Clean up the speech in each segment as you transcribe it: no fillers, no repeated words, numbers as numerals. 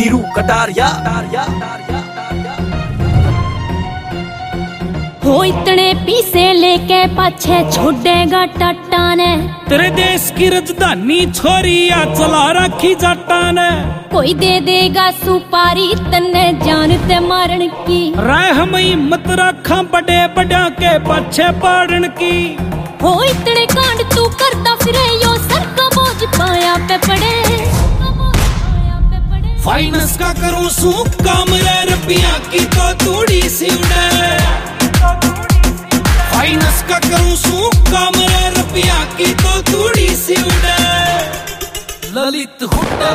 बीरू कटारिया। हो इतने पीसे लेके पाछे छोड़ेगा टाटा ने। तेरे देश की राजधानी छोरिया चला रखी जाटा ने। कोई दे देगा सुपारी तन्ने जानते मारन की। राय हम हिम्मत रखा बड़े बड़ा के पाछे पड़न की। हो इतने कांड तू करता फिरे यो सर का बोझ पाया पे पड़े। फाइनेंस का करूं सू काम रे रुपया की तो थोड़ी सी उड़े। फाइनेंस का करूं सू काम रे रुपया की तो थोड़ी सी उड़े। ललित हुड्डा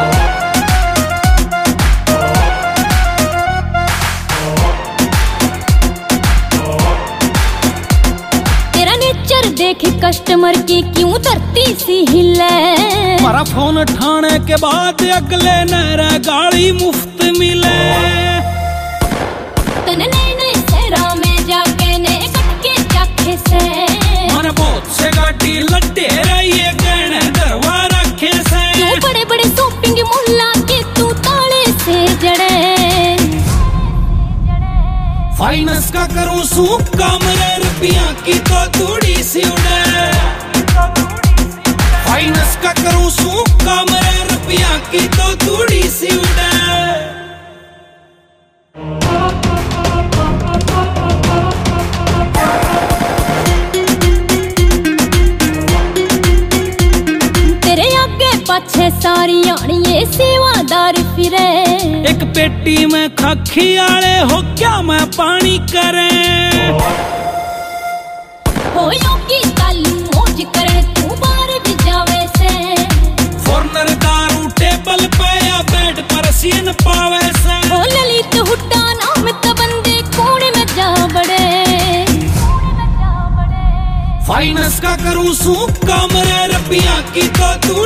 देख कस्टमर की क्यों धरती सी हिले। हमारा फोन ठाने के बाद अगले नहरा गाड़ी मुफ्त मिले। तने नए नए शहरों में जाके ने कटके चाखे से। मन बहुत से गाड़ी लड्डे रहिए गहने दरवा रखे से। क्यों बड़े बड़े शॉपिंग मुल्ला के तू ताले से जड़े। फाइनेंस का करूं सू काम रे रुपया की तो थोड़ी सी उड़े। फाइनेंस का करूं सू काम रे रुपया की तो थोड़ी सी उड़े। तेरे आगे पाछे सारी आड़िए सेवादार फिरे। एक पेटी में खाखी आले हो क्या मैं पानी करें। हो योगी तालू मौज करे तू बाहर भी जावे से। फॉर्नर दारू टेबल पे या बेड पर सीन पावे से। हो ललित हुड्डा नाम तो बंदे कोने में जा बड़े। फाइनेंस का करूं सू काम रे रुपया की तो